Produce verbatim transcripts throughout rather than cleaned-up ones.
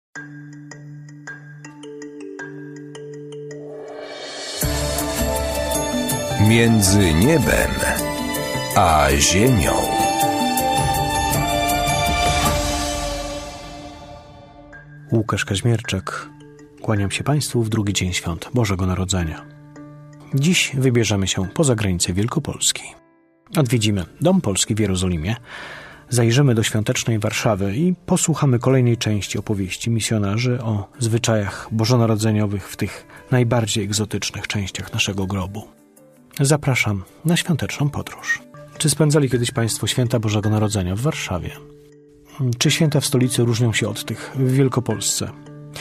Między niebem a ziemią. Łukasz Kaźmierczak. Kłaniam się Państwu w drugi dzień świąt Bożego Narodzenia. Dziś wybierzemy się poza granice Wielkopolski. Odwiedzimy Dom Polski w Jerozolimie, zajrzymy do świątecznej Warszawy i posłuchamy kolejnej części opowieści misjonarzy o zwyczajach bożonarodzeniowych w tych najbardziej egzotycznych częściach naszego globu. Zapraszam na świąteczną podróż. Czy spędzali kiedyś Państwo święta Bożego Narodzenia w Warszawie? Czy święta w stolicy różnią się od tych w Wielkopolsce?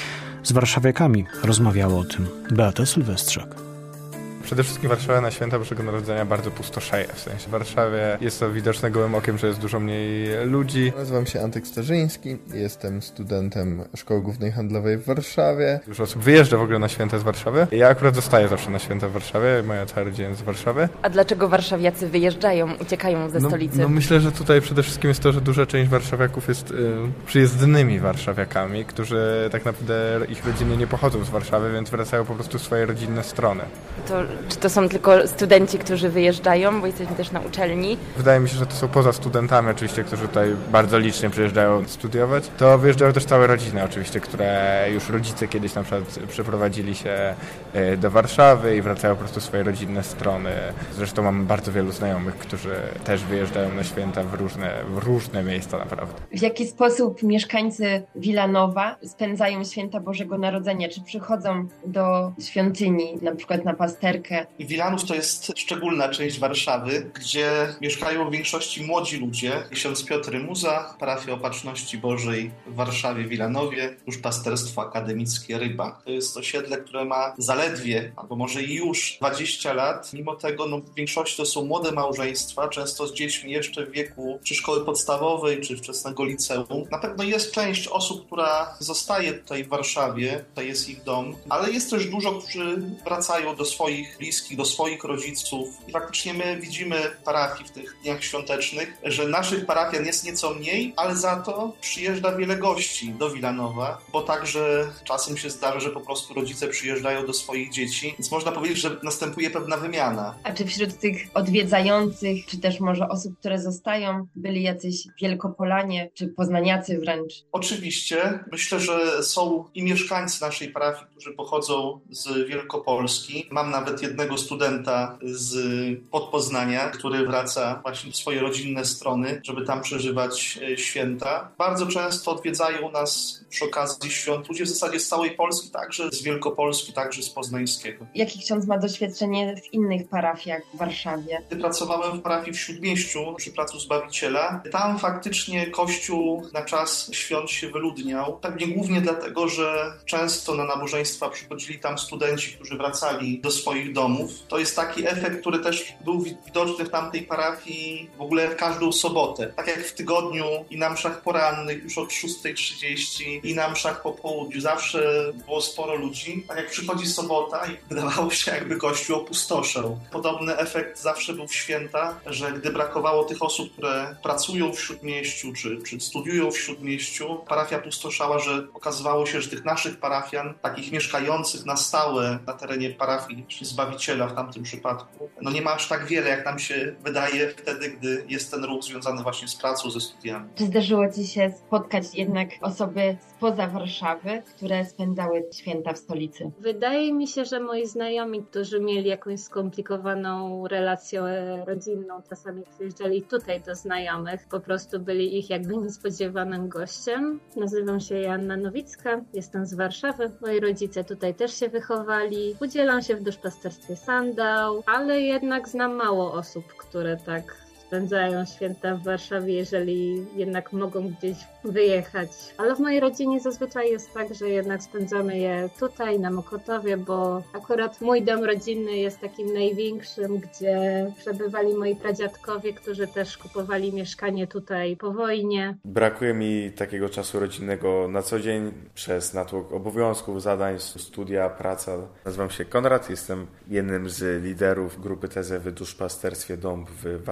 Z warszawiakami rozmawiała o tym Beata Sylwestrzak. Przede wszystkim Warszawa na święta Bożego Narodzenia bardzo pustoszeje. W sensie w Warszawie jest to widoczne gołym okiem, że jest dużo mniej ludzi. Nazywam się Antek Starzyński, jestem studentem Szkoły Głównej Handlowej w Warszawie. Dużo osób wyjeżdża w ogóle na święta z Warszawy. Ja akurat zostaję zawsze na święta w Warszawie, moja cała rodzina jest z Warszawy. A dlaczego warszawiacy wyjeżdżają, uciekają ze no, stolicy? No myślę, że tutaj przede wszystkim jest to, że duża część warszawiaków jest y, przyjezdnymi warszawiakami, którzy tak naprawdę ich rodziny nie pochodzą z Warszawy, więc wracają po prostu w swoje rodzinne strony. To, czy to są tylko studenci, którzy wyjeżdżają, bo jesteśmy też na uczelni? Wydaje mi się, że to są poza studentami oczywiście, którzy tutaj bardzo licznie przyjeżdżają studiować. To wyjeżdżają też całe rodziny oczywiście, które już rodzice kiedyś na przykład przeprowadzili się do Warszawy i wracają po prostu w swoje rodzinne strony. Zresztą mam bardzo wielu znajomych, którzy też wyjeżdżają na święta w różne, w różne miejsca naprawdę. W jaki sposób mieszkańcy Wilanowa spędzają święta Bożego Narodzenia? Czy przychodzą do świątyni, na przykład na pasterkę? Wilanów to jest szczególna część Warszawy, gdzie mieszkają w większości młodzi ludzie. Ksiądz Piotr Rymuza, parafia Opatrzności Bożej w Warszawie, Wilanowie, duszpasterstwo akademickie Ryba. To jest osiedle, które ma zaledwie, albo może i już dwadzieścia lat. Mimo tego no, w większości to są młode małżeństwa, często z dziećmi jeszcze w wieku czy szkoły podstawowej, czy wczesnego liceum. Na pewno jest część osób, która zostaje tutaj w Warszawie, to jest ich dom, ale jest też dużo, którzy wracają do swoich bliskich, do swoich rodziców. I faktycznie my widzimy parafii w tych dniach świątecznych, że naszych parafian jest nieco mniej, ale za to przyjeżdża wiele gości do Wilanowa, bo także czasem się zdarza, że po prostu rodzice przyjeżdżają do swoich dzieci, więc można powiedzieć, że następuje pewna wymiana. A czy wśród tych odwiedzających, czy też może osób, które zostają, byli jacyś Wielkopolanie, czy poznaniacy wręcz? Oczywiście. Myślę, że są i mieszkańcy naszej parafii, którzy pochodzą z Wielkopolski. Mam nawet jednego studenta z Podpoznania, który wraca właśnie w swoje rodzinne strony, żeby tam przeżywać święta. Bardzo często odwiedzają nas przy okazji świąt ludzie w zasadzie z całej Polski, także z Wielkopolski, także z Poznańskiego. Jaki ksiądz ma doświadczenie w innych parafiach w Warszawie? Pracowałem w parafii w Śródmieściu przy Placu Zbawiciela. Tam faktycznie kościół na czas świąt się wyludniał. Pewnie głównie dlatego, że często na nabożeństwa przychodzili tam studenci, którzy wracali do swoich domów. To jest taki efekt, który też był widoczny w tamtej parafii w ogóle w każdą sobotę. Tak jak w tygodniu i na mszach porannych już od szósta trzydzieści i na mszach po południu zawsze było sporo ludzi. Tak jak przychodzi sobota i wydawało się, jakby kościół opustoszył. Podobny efekt zawsze był w święta, że gdy brakowało tych osób, które pracują w Śródmieściu czy, czy studiują w Śródmieściu, parafia pustoszała, że okazywało się, że tych naszych parafian, takich mieszkających na stałe na terenie parafii Zbawiciela w tamtym przypadku, no nie ma aż tak wiele, jak nam się wydaje wtedy, gdy jest ten ruch związany właśnie z pracą, ze studiami. Czy zdarzyło Ci się spotkać jednak osoby spoza Warszawy, które spędzały święta w stolicy? Wydaje mi się, że moi znajomi, którzy mieli jakąś skomplikowaną relację rodzinną, czasami przyjeżdżali tutaj do znajomych, po prostu byli ich jakby niespodziewanym gościem. Nazywam się Joanna Nowicka, jestem z Warszawy. Moi rodzice tutaj też się wychowali. Udzielam się w duszpasterstwie Sandał, ale jednak znam mało osób, które tak spędzają święta w Warszawie, jeżeli jednak mogą gdzieś wyjechać. Ale w mojej rodzinie zazwyczaj jest tak, że jednak spędzamy je tutaj, na Mokotowie, bo akurat mój dom rodzinny jest takim największym, gdzie przebywali moi pradziadkowie, którzy też kupowali mieszkanie tutaj po wojnie. Brakuje mi takiego czasu rodzinnego na co dzień przez natłok obowiązków, zadań, studia, praca. Nazywam się Konrad, jestem jednym z liderów grupy T Z W w duszpasterstwie Dąb w Warszawie.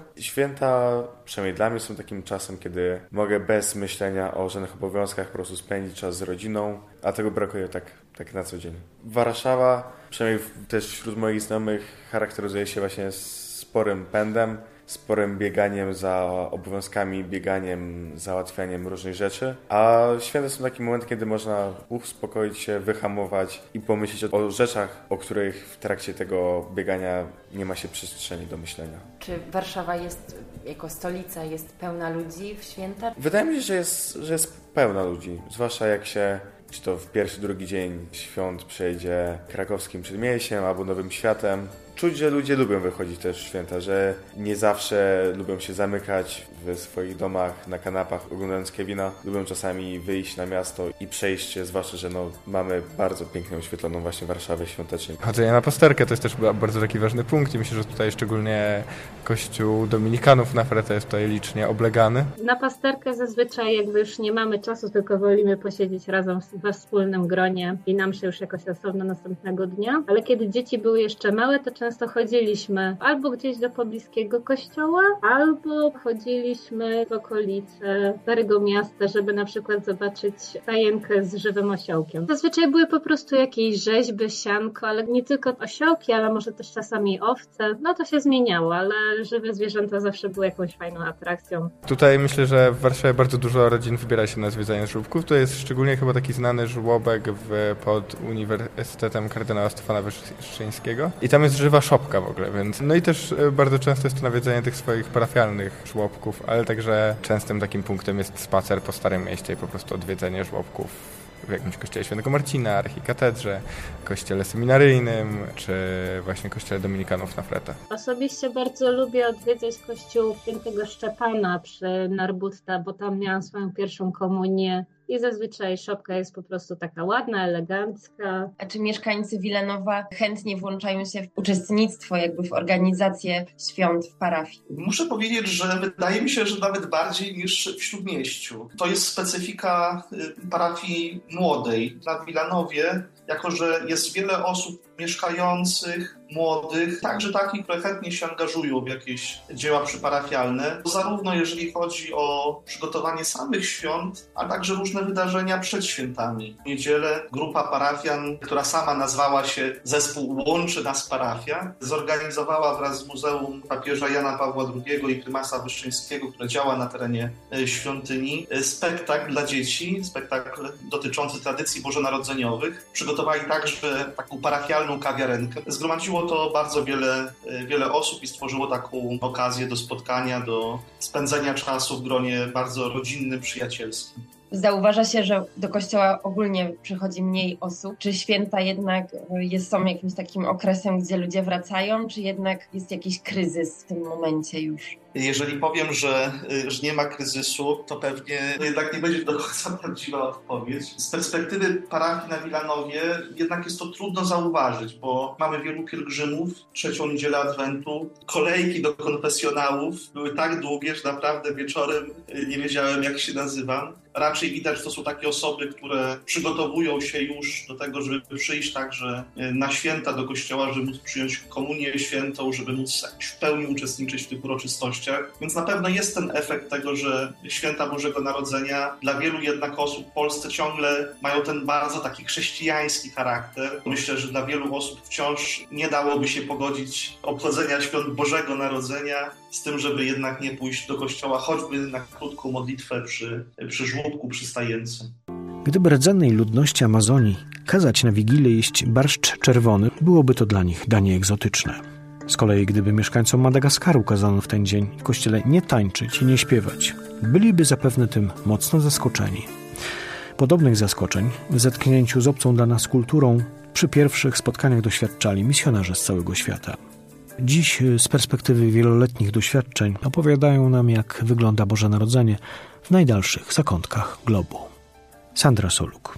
Święta, przynajmniej dla mnie, są takim czasem, kiedy mogę bez myślenia o żadnych obowiązkach po prostu spędzić czas z rodziną, a tego brakuje tak, tak na co dzień. Warszawa, przynajmniej też wśród moich znajomych, charakteryzuje się właśnie sporym pędem, sporym bieganiem za obowiązkami, bieganiem, załatwianiem różnych rzeczy, a święta są taki moment, kiedy można uspokoić się, wyhamować i pomyśleć o, o rzeczach, o których w trakcie tego biegania nie ma się przestrzeni do myślenia. Czy Warszawa jest, jako stolica, jest pełna ludzi w święta? Wydaje mi się, że jest, że jest pełna ludzi, zwłaszcza jak się czy to w pierwszy, drugi dzień świąt przejdzie Krakowskim Przedmieściem albo Nowym Światem. Czuć, że ludzie lubią wychodzić też w święta, że nie zawsze lubią się zamykać w swoich domach na kanapach oglądając Kevina. Lubią czasami wyjść na miasto i przejść się, zwłaszcza, że no, mamy bardzo pięknie oświetloną właśnie Warszawę świątecznie. Chodzenie na pasterkę to jest też bardzo taki ważny punkt i myślę, że tutaj szczególnie kościół dominikanów na Fretę jest tutaj licznie oblegany. Na pasterkę zazwyczaj jakby już nie mamy czasu, tylko wolimy posiedzieć razem we wspólnym gronie i nam się już jakoś osobno następnego dnia. Ale kiedy dzieci były jeszcze małe, to często chodziliśmy albo gdzieś do pobliskiego kościoła, albo chodziliśmy w okolice Starego Miasta, żeby na przykład zobaczyć stajenkę z żywym osiołkiem. Zazwyczaj były po prostu jakieś rzeźby, sianko, ale nie tylko osiołki, ale może też czasami owce. No to się zmieniało, ale żywe zwierzęta zawsze były jakąś fajną atrakcją. Tutaj myślę, że w Warszawie bardzo dużo rodzin wybiera się na zwiedzanie żłobków. To jest szczególnie chyba taki znany żłobek w, pod Uniwersytetem Kardynała Stefana Wyszyńskiego. I tam jest żywa szopka w ogóle, więc... No i też bardzo często jest to nawiedzenie tych swoich parafialnych żłobków, ale także częstym takim punktem jest spacer po Starym Mieście i po prostu odwiedzenie żłobków w jakimś kościele Świętego Marcina, archikatedrze, kościele seminaryjnym, czy właśnie kościele dominikanów na Fretę. Osobiście bardzo lubię odwiedzać kościół Świętego Szczepana przy Narbutta, bo tam miałam swoją pierwszą komunię. I zazwyczaj szopka jest po prostu taka ładna, elegancka. A czy mieszkańcy Wilanowa chętnie włączają się w uczestnictwo, jakby w organizację świąt w parafii? Muszę powiedzieć, że wydaje mi się, że nawet bardziej niż w Śródmieściu. To jest specyfika parafii młodej. Na Wilanowie, jako że jest wiele osób mieszkających, młodych, także takich, które chętnie się angażują w jakieś dzieła przyparafialne, zarówno jeżeli chodzi o przygotowanie samych świąt, a także różne wydarzenia przed świętami. W niedzielę grupa parafian, która sama nazwała się Zespół Łączy Nas Parafia, zorganizowała wraz z Muzeum Papieża Jana Pawła drugiego i Prymasa Wyszyńskiego, które działa na terenie świątyni, spektakl dla dzieci, spektakl dotyczący tradycji bożonarodzeniowych. Przygotowali także taką parafialną kawiarenkę. Zgromadziło to bardzo wiele, wiele osób i stworzyło taką okazję do spotkania, do spędzenia czasu w gronie bardzo rodzinnym, przyjacielskim. Zauważa się, że do kościoła ogólnie przychodzi mniej osób. Czy święta jednak jest, są jakimś takim okresem, gdzie ludzie wracają, czy jednak jest jakiś kryzys w tym momencie już? Jeżeli powiem, że, że nie ma kryzysu, to pewnie jednak nie będzie do końca prawdziwa odpowiedź. Z perspektywy parafii na Wilanowie jednak jest to trudno zauważyć, bo mamy wielu pielgrzymów, trzecią niedzielę Adwentu. Kolejki do konfesjonałów były tak długie, że naprawdę wieczorem nie wiedziałem, jak się nazywam. Raczej widać, że to są takie osoby, które przygotowują się już do tego, żeby przyjść także na święta do kościoła, żeby móc przyjąć komunię świętą, żeby móc w pełni uczestniczyć w tych uroczystościach. Więc na pewno jest ten efekt tego, że święta Bożego Narodzenia dla wielu jednak osób w Polsce ciągle mają ten bardzo taki chrześcijański charakter. Myślę, że dla wielu osób wciąż nie dałoby się pogodzić obchodzenia świąt Bożego Narodzenia z tym, żeby jednak nie pójść do kościoła, choćby na krótką modlitwę przy, przy żłobku, przy stajence. Gdyby rdzennej ludności Amazonii kazać na Wigilię jeść barszcz czerwony, byłoby to dla nich danie egzotyczne. Z kolei gdyby mieszkańcom Madagaskaru kazano w ten dzień w kościele nie tańczyć i nie śpiewać, byliby zapewne tym mocno zaskoczeni. Podobnych zaskoczeń w zetknięciu z obcą dla nas kulturą przy pierwszych spotkaniach doświadczali misjonarze z całego świata. Dziś z perspektywy wieloletnich doświadczeń opowiadają nam, jak wygląda Boże Narodzenie w najdalszych zakątkach globu. Sandra Soluk.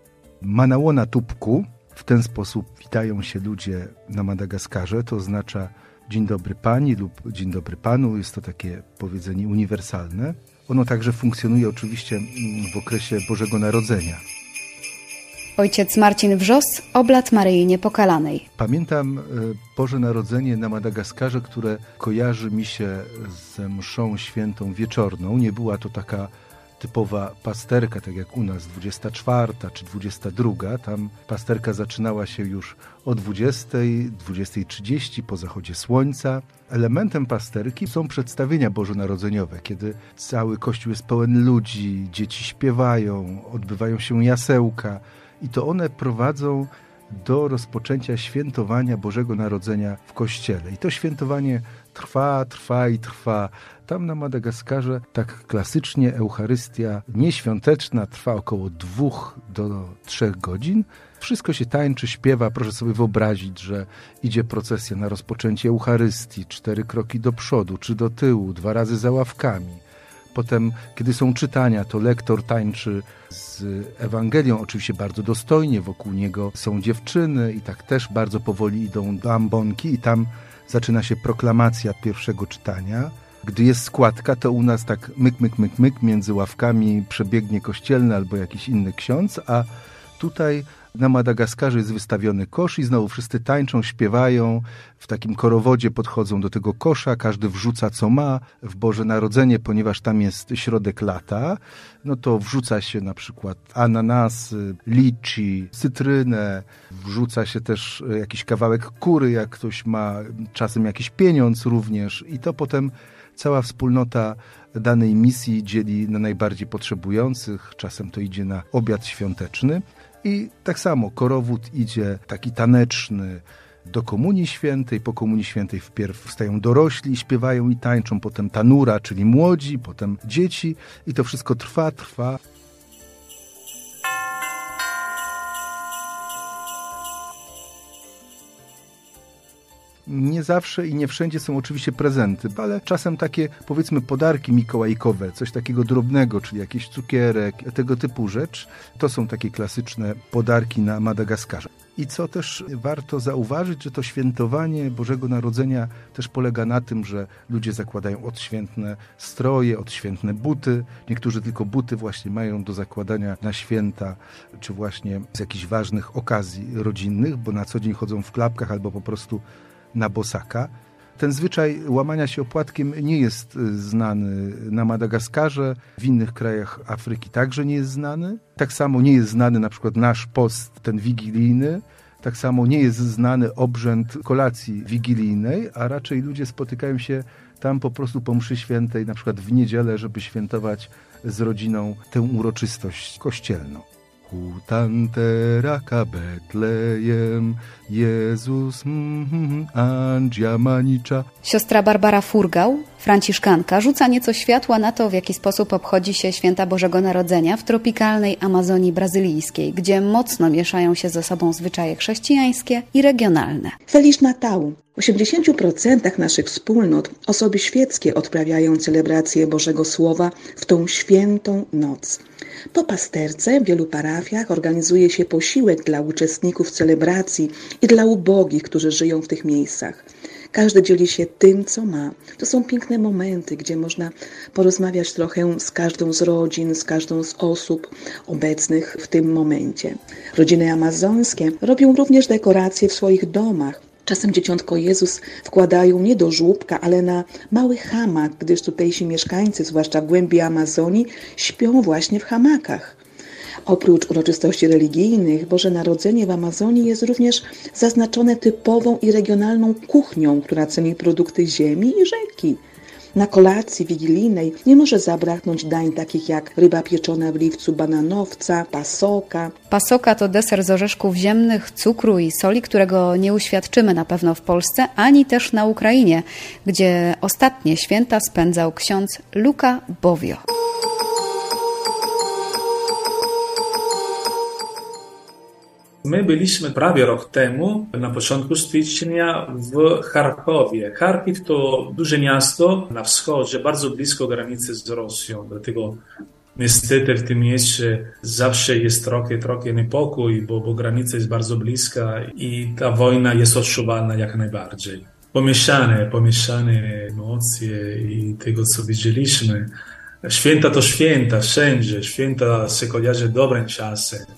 Manałona Tupku. W ten sposób witają się ludzie na Madagaskarze. To oznacza dzień dobry pani lub dzień dobry panu. Jest to takie powiedzenie uniwersalne. Ono także funkcjonuje oczywiście w okresie Bożego Narodzenia. Ojciec Marcin Wrzos, oblat Maryi Niepokalanej. Pamiętam Boże Narodzenie na Madagaskarze, które kojarzy mi się ze mszą świętą wieczorną. Nie była to taka typowa pasterka, tak jak u nas, dwudziesta czwarta czy dwudziesta druga. Tam pasterka zaczynała się już o dwudziestej, dwudziestej trzydzieści po zachodzie słońca. Elementem pasterki są przedstawienia bożonarodzeniowe, kiedy cały kościół jest pełen ludzi, dzieci śpiewają, odbywają się jasełka i to one prowadzą do rozpoczęcia świętowania Bożego Narodzenia w Kościele. I to świętowanie trwa, trwa i trwa. Tam na Madagaskarze tak klasycznie Eucharystia nieświąteczna trwa około dwóch do trzech godzin. Wszystko się tańczy, śpiewa. Proszę sobie wyobrazić, że idzie procesja na rozpoczęcie Eucharystii. Cztery kroki do przodu czy do tyłu, dwa razy za ławkami. Potem, kiedy są czytania, to lektor tańczy z Ewangelią, oczywiście bardzo dostojnie, wokół niego są dziewczyny i tak też bardzo powoli idą do ambonki i tam zaczyna się proklamacja pierwszego czytania. Gdy jest składka, to u nas tak myk, myk, myk, myk, między ławkami przebiegnie kościelny albo jakiś inny ksiądz, a tutaj na Madagaskarze jest wystawiony kosz i znowu wszyscy tańczą, śpiewają, w takim korowodzie podchodzą do tego kosza, każdy wrzuca co ma w Boże Narodzenie, ponieważ tam jest środek lata, no to wrzuca się na przykład ananasy, liczy, cytrynę, wrzuca się też jakiś kawałek kury, jak ktoś ma, czasem jakiś pieniądz również i to potem cała wspólnota danej misji dzieli na najbardziej potrzebujących, czasem to idzie na obiad świąteczny. I tak samo korowód idzie taki taneczny do Komunii Świętej. Po Komunii Świętej wpierw wstają dorośli, śpiewają i tańczą, potem tanura, czyli młodzi, potem dzieci i to wszystko trwa, trwa. Nie zawsze i nie wszędzie są oczywiście prezenty, ale czasem takie, powiedzmy, podarki mikołajkowe, coś takiego drobnego, czyli jakiś cukierek, tego typu rzecz, to są takie klasyczne podarki na Madagaskarze. I co też warto zauważyć, że to świętowanie Bożego Narodzenia też polega na tym, że ludzie zakładają odświętne stroje, odświętne buty. Niektórzy tylko buty właśnie mają do zakładania na święta, czy właśnie z jakichś ważnych okazji rodzinnych, bo na co dzień chodzą w klapkach albo po prostu na bosaka. Ten zwyczaj łamania się opłatkiem nie jest znany na Madagaskarze, w innych krajach Afryki także nie jest znany. Tak samo nie jest znany na przykład nasz post, ten wigilijny, tak samo nie jest znany obrzęd kolacji wigilijnej, a raczej ludzie spotykają się tam po prostu po mszy świętej, na przykład w niedzielę, żeby świętować z rodziną tę uroczystość kościelną. Hutanteraka Betlejem, Jezus mm, Andzia Manicza. Siostra Barbara Furgał, franciszkanka, rzuca nieco światła na to, w jaki sposób obchodzi się święta Bożego Narodzenia w tropikalnej Amazonii brazylijskiej, gdzie mocno mieszają się ze sobą zwyczaje chrześcijańskie i regionalne. Feliz Natal. W osiemdziesięciu procentach naszych wspólnot osoby świeckie odprawiają celebrację Bożego Słowa w tą świętą noc. Po pasterce w wielu parafiach organizuje się posiłek dla uczestników celebracji i dla ubogich, którzy żyją w tych miejscach. Każdy dzieli się tym, co ma. To są piękne momenty, gdzie można porozmawiać trochę z każdą z rodzin, z każdą z osób obecnych w tym momencie. Rodziny amazońskie robią również dekoracje w swoich domach. Czasem dzieciątko Jezus wkładają nie do żłóbka, ale na mały hamak, gdyż tutejsi mieszkańcy, zwłaszcza w głębi Amazonii, śpią właśnie w hamakach. Oprócz uroczystości religijnych, Boże Narodzenie w Amazonii jest również zaznaczone typową i regionalną kuchnią, która ceni produkty ziemi i rzeki. Na kolacji wigilijnej nie może zabraknąć dań takich jak ryba pieczona w liwcu bananowca, pasoka. Pasoka to deser z orzeszków ziemnych, cukru i soli, którego nie uświadczymy na pewno w Polsce, ani też na Ukrainie, gdzie ostatnie święta spędzał ksiądz Luka Bowio. My byliśmy prawie rok temu, na początku stycznia, w Charkowie. Charkiw to duże miasto na wschodzie, bardzo blisko granicy z Rosją, dlatego niestety w tym mieście zawsze jest trochę, trochę niepokój, bo, bo granica jest bardzo bliska i ta wojna jest odczuwalna jak najbardziej. Pomieszane, pomieszane emocje i tego, co widzieliśmy. Święta to święta, wszędzie. Święta się kojarzy dobrym czasem.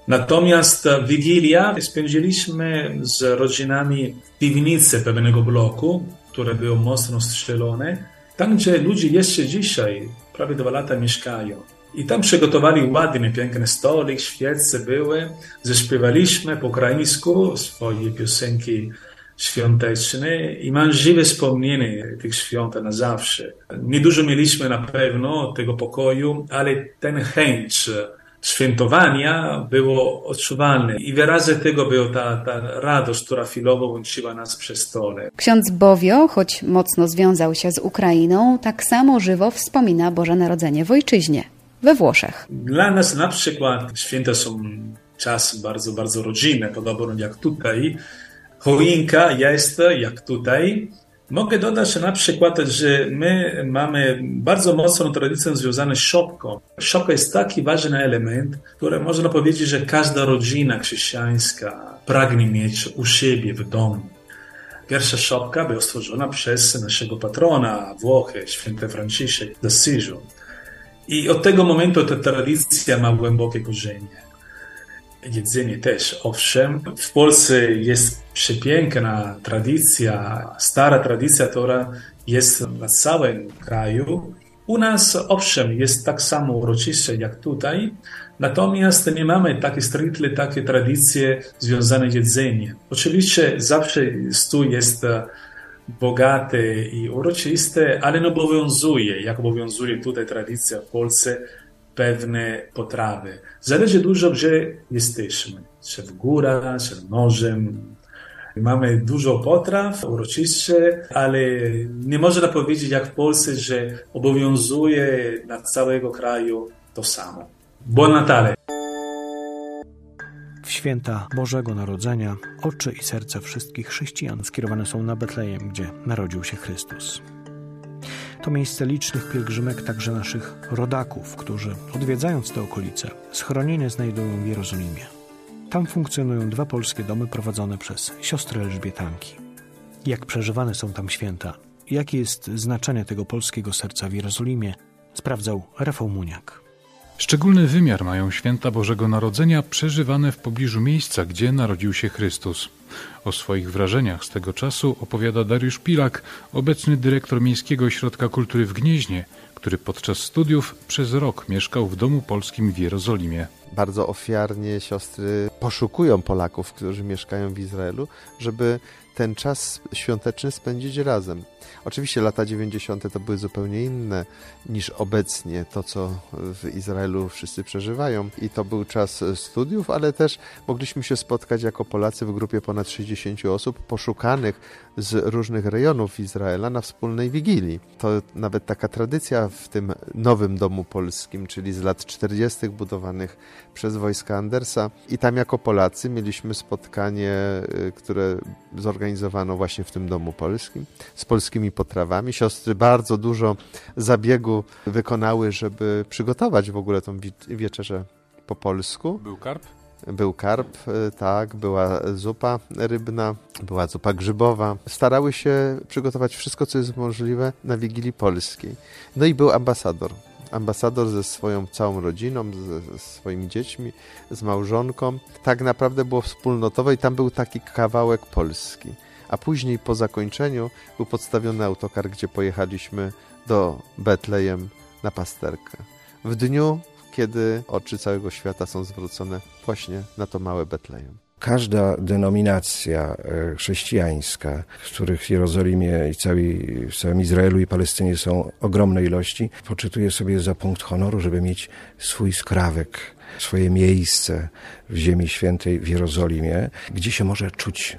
Natomiast Wigilia spędziliśmy z rodzinami w piwnicy pewnego bloku, które było mocno strzelone, tam gdzie ludzie jeszcze dzisiaj, prawie dwa lata mieszkają. I tam przygotowali ładny, piękny stolik, świece były, zaśpiewaliśmy po ukraińsku swoje piosenki świąteczne i mam żywe wspomnienie tych świąt na zawsze. Niedużo mieliśmy na pewno tego pokoju, ale ten chęć świętowania było odczuwalne i wyrazem tego była ta, ta radość, która chwilowo łączyła nas przy stole. Ksiądz Bowio, choć mocno związał się z Ukrainą, tak samo żywo wspomina Boże Narodzenie w ojczyźnie, we Włoszech. Dla nas na przykład święta są czas bardzo, bardzo rodzinny, podobno jak tutaj. Choinka jest jak tutaj. Mogę dodać na przykład, że my mamy bardzo mocną tradycję związaną z szopką. Szopka jest taki ważny element, który można powiedzieć, że każda rodzina chrześcijańska pragnie mieć u siebie w domu. Pierwsza szopka była stworzona przez naszego patrona Włochy, święty Franciszek z Asyżu. I od tego momentu ta tradycja ma głębokie korzenie. Jedzenie też, owszem. W Polsce jest przepiękna tradycja, stara tradycja, która jest na całym kraju. U nas, owszem, jest tak samo uroczyście jak tutaj, natomiast nie mamy takie stricte takie tradycje związane z jedzeniem. Oczywiście zawsze stół jest bogaty i uroczysty, ale nie obowiązuje, jak obowiązuje tutaj tradycja w Polsce, pewne potrawy. Zależy dużo, gdzie jesteśmy. Czy w górach, czy w morzem. Mamy dużo potraw uroczyście, ale nie można powiedzieć jak w Polsce, że obowiązuje na całego kraju to samo. Buon Natale! W święta Bożego Narodzenia oczy i serca wszystkich chrześcijan skierowane są na Betlejem, gdzie narodził się Chrystus. To miejsce licznych pielgrzymek, także naszych rodaków, którzy odwiedzając te okolice, schronienie znajdują w Jerozolimie. Tam funkcjonują dwa polskie domy prowadzone przez siostry Elżbietanki. Jak przeżywane są tam święta, jakie jest znaczenie tego polskiego serca w Jerozolimie, sprawdzał Rafał Muniak. Szczególny wymiar mają święta Bożego Narodzenia przeżywane w pobliżu miejsca, gdzie narodził się Chrystus. O swoich wrażeniach z tego czasu opowiada Dariusz Pilak, obecny dyrektor Miejskiego Ośrodka Kultury w Gnieźnie, który podczas studiów przez rok mieszkał w Domu Polskim w Jerozolimie. Bardzo ofiarnie siostry poszukują Polaków, którzy mieszkają w Izraelu, żeby ten czas świąteczny spędzić razem. Oczywiście lata dziewięćdziesiąte to były zupełnie inne niż obecnie to, co w Izraelu wszyscy przeżywają. I to był czas studiów, ale też mogliśmy się spotkać jako Polacy w grupie ponad sześćdziesięciu osób poszukanych z różnych rejonów Izraela na wspólnej Wigilii. To nawet taka tradycja w tym nowym Domu Polskim, czyli z lat czterdziestych budowanych przez wojska Andersa. I tam jako Polacy mieliśmy spotkanie, które zorganizowano właśnie w tym Domu Polskim z polskimi potrawami. Siostry bardzo dużo zabiegu wykonały, żeby przygotować w ogóle tą wieczerzę po polsku. Był karp? Był karp, tak, była zupa rybna, była zupa grzybowa. Starały się przygotować wszystko, co jest możliwe na Wigilii Polskiej. No i był ambasador. Ambasador ze swoją całą rodziną, ze swoimi dziećmi, z małżonką. Tak naprawdę było wspólnotowe i tam był taki kawałek Polski. A później po zakończeniu był podstawiony autokar, gdzie pojechaliśmy do Betlejem na pasterkę. W dniu, kiedy oczy całego świata są zwrócone właśnie na to małe Betlejem. Każda denominacja chrześcijańska, z których w Jerozolimie i całej, w całym Izraelu i Palestynie są ogromne ilości, poczytuje sobie za punkt honoru, żeby mieć swój skrawek, swoje miejsce w Ziemi Świętej w Jerozolimie, gdzie się może czuć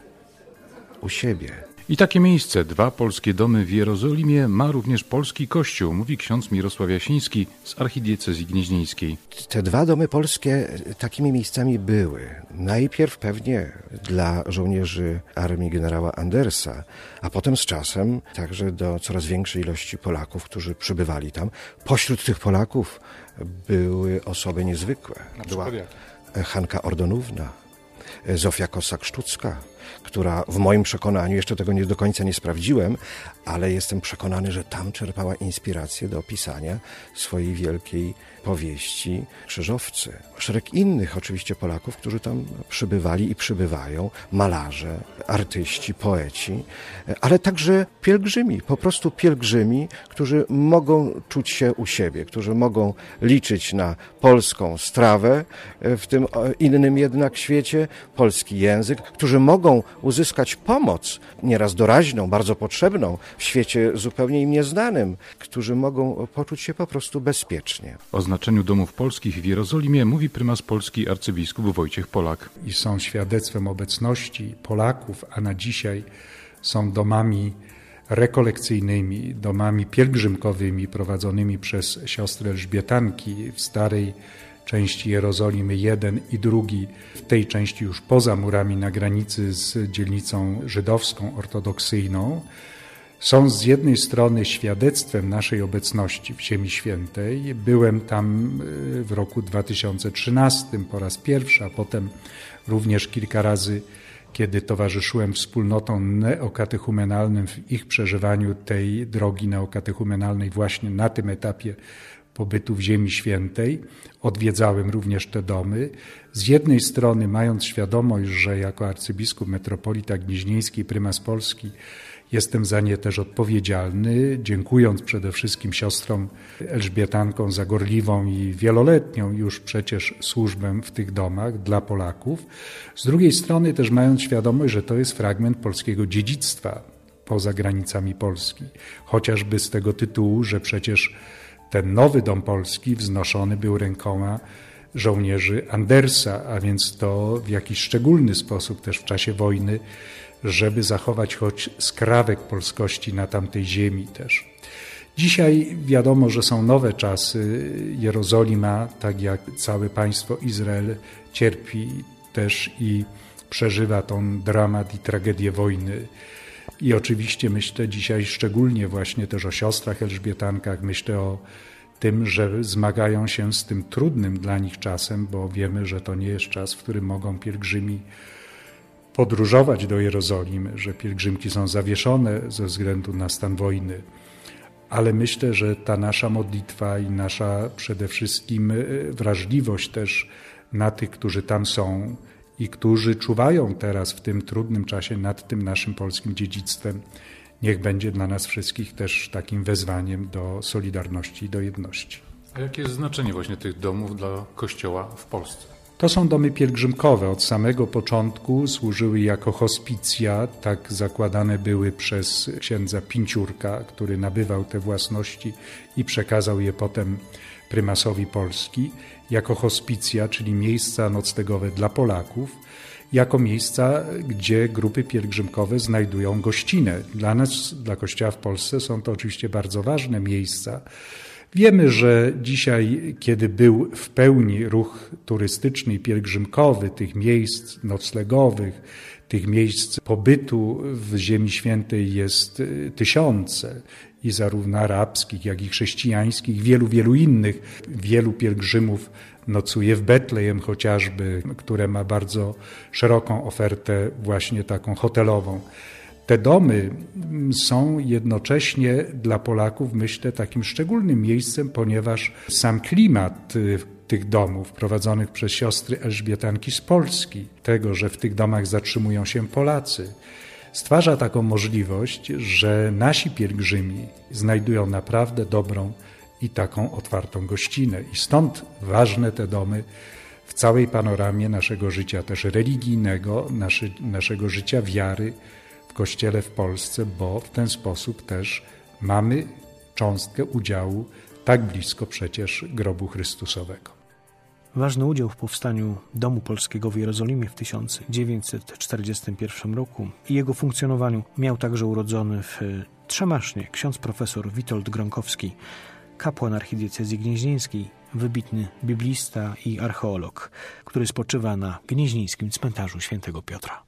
u siebie. I takie miejsce, dwa polskie domy w Jerozolimie, ma również polski kościół, mówi ksiądz Mirosław Jasiński z archidiecezji gnieźnieńskiej. Te dwa domy polskie takimi miejscami były. Najpierw pewnie dla żołnierzy armii generała Andersa, a potem z czasem także do coraz większej ilości Polaków, którzy przybywali tam. Pośród tych Polaków były osoby niezwykłe. Na przykład jak? Hanka Ordonówna, Zofia Kossak-Sztucka, która w moim przekonaniu, jeszcze tego nie do końca nie sprawdziłem, ale jestem przekonany, że tam czerpała inspirację do pisania swojej wielkiej powieści Krzyżowcy. Szereg innych oczywiście Polaków, którzy tam przybywali i przybywają, malarze, artyści, poeci, ale także pielgrzymi, po prostu pielgrzymi, którzy mogą czuć się u siebie, którzy mogą liczyć na polską strawę w tym innym jednak świecie, polski język, którzy mogą uzyskać pomoc, nieraz doraźną, bardzo potrzebną, w świecie zupełnie im nieznanym, którzy mogą poczuć się po prostu bezpiecznie. O znaczeniu domów polskich w Jerozolimie mówi prymas Polski arcybiskup Wojciech Polak. I są świadectwem obecności Polaków, a na dzisiaj są domami rekolekcyjnymi, domami pielgrzymkowymi prowadzonymi przez siostry Elżbietanki w starej części Jerozolimy jeden i drugi, w tej części już poza murami na granicy z dzielnicą żydowską, ortodoksyjną, są z jednej strony świadectwem naszej obecności w Ziemi Świętej. Byłem tam w roku dwa tysiące trzynastym po raz pierwszy, a potem również kilka razy, kiedy towarzyszyłem wspólnotom neokatechumenalnym w ich przeżywaniu tej drogi neokatechumenalnej właśnie na tym etapie pobytu w Ziemi Świętej. Odwiedzałem również te domy. Z jednej strony mając świadomość, że jako arcybiskup metropolita gnieźnieński, prymas Polski jestem za nie też odpowiedzialny, dziękując przede wszystkim siostrom Elżbietankom za gorliwą i wieloletnią już przecież służbę w tych domach dla Polaków. Z drugiej strony też mając świadomość, że to jest fragment polskiego dziedzictwa poza granicami Polski. Chociażby z tego tytułu, że przecież ten nowy dom polski wznoszony był rękoma żołnierzy Andersa, a więc to w jakiś szczególny sposób też w czasie wojny, żeby zachować choć skrawek polskości na tamtej ziemi też. Dzisiaj wiadomo, że są nowe czasy. Jerozolima, tak jak całe państwo Izrael, cierpi też i przeżywa ten dramat i tragedię wojny. I oczywiście myślę dzisiaj szczególnie właśnie też o siostrach Elżbietankach, myślę o tym, że zmagają się z tym trudnym dla nich czasem, bo wiemy, że to nie jest czas, w którym mogą pielgrzymi podróżować do Jerozolimy, że pielgrzymki są zawieszone ze względu na stan wojny. Ale myślę, że ta nasza modlitwa i nasza przede wszystkim wrażliwość też na tych, którzy tam są i którzy czuwają teraz w tym trudnym czasie nad tym naszym polskim dziedzictwem, niech będzie dla nas wszystkich też takim wezwaniem do solidarności i do jedności. A jakie jest znaczenie właśnie tych domów dla Kościoła w Polsce? To są domy pielgrzymkowe. Od samego początku służyły jako hospicja, tak zakładane były przez księdza Pinciurka, który nabywał te własności i przekazał je potem prymasowi Polski, jako hospicja, czyli miejsca noclegowe dla Polaków, jako miejsca, gdzie grupy pielgrzymkowe znajdują gościnę. Dla nas, dla Kościoła w Polsce są to oczywiście bardzo ważne miejsca. Wiemy, że dzisiaj, kiedy był w pełni ruch turystyczny i pielgrzymkowy, tych miejsc noclegowych, tych miejsc pobytu w Ziemi Świętej jest tysiące i zarówno arabskich, jak i chrześcijańskich, wielu, wielu innych. Wielu pielgrzymów nocuje w Betlejem chociażby, które ma bardzo szeroką ofertę właśnie taką hotelową. Te domy są jednocześnie dla Polaków, myślę, takim szczególnym miejscem, ponieważ sam klimat tych domów prowadzonych przez siostry Elżbietanki z Polski, tego, że w tych domach zatrzymują się Polacy, stwarza taką możliwość, że nasi pielgrzymi znajdują naprawdę dobrą i taką otwartą gościnę. I stąd ważne te domy w całej panoramie naszego życia też religijnego, naszy, naszego życia wiary w Kościele w Polsce, bo w ten sposób też mamy cząstkę udziału tak blisko przecież grobu Chrystusowego. Ważny udział w powstaniu Domu Polskiego w Jerozolimie w tysiąc dziewięćset czterdziestym pierwszym roku i jego funkcjonowaniu miał także urodzony w Trzemasznie ksiądz profesor Witold Gronkowski, kapłan archidiecezji gnieźnieńskiej, wybitny biblista i archeolog, który spoczywa na gnieźnieńskim cmentarzu Świętego Piotra.